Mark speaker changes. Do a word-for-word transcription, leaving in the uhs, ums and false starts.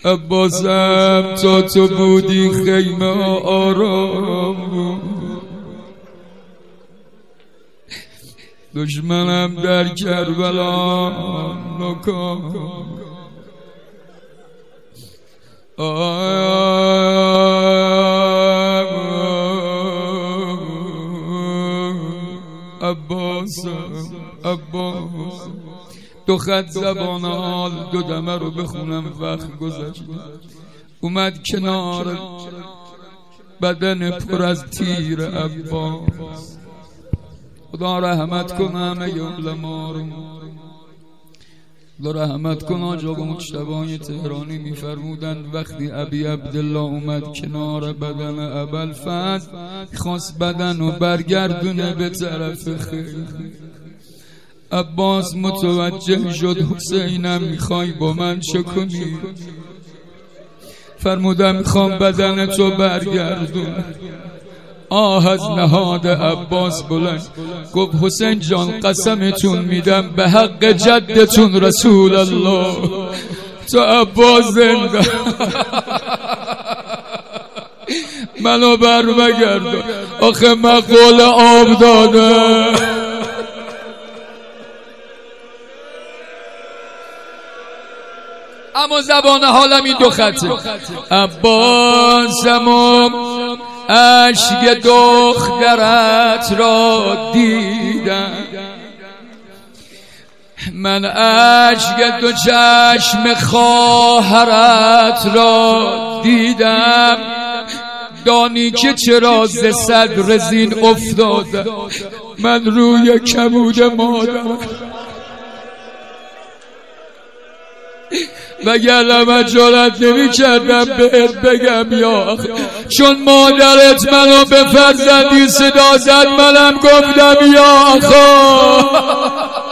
Speaker 1: عباسم تا تو بودی خیمه آرام بود، دشمنم در کربلا ناکام. عباسم عباس دو خط زبان حال دو دمه رو بخونم وقت گذشت. اومد کنار بدن پر از تیر عباس. خدا رحمت کنه همه علما رو، خدا رحمت کنه. آج آقا مجتبی تهرانی میفرمودند وقتی ابی عبدالله اومد کنار بدن ابوالفضل خواست بدن رو برگردونه به طرف خیر. عباس متوجه شد حسینم میخوای با من چه کنی؟ فرمودم میخوام بدن تو برگردون. آه از نهاد عباس بلند گفت حسین جان قسمتون میدم به حق جدتون رسول الله تو عباس زنده منو بر مگردون. آخه من قول آب داده. اما زبان حالم این دو خطه. عباسم اشک دخترت را دیدم، من اشک دو چشم خواهرت را دیدم، دانی که چرا ز صدر زین افتاده من روی کبود مادر، وگرنه من جرأت نمی کردم بهت بگم یا آخه، چون مادرت منو به فرزندی صدا زد منم گفتم یا آخه.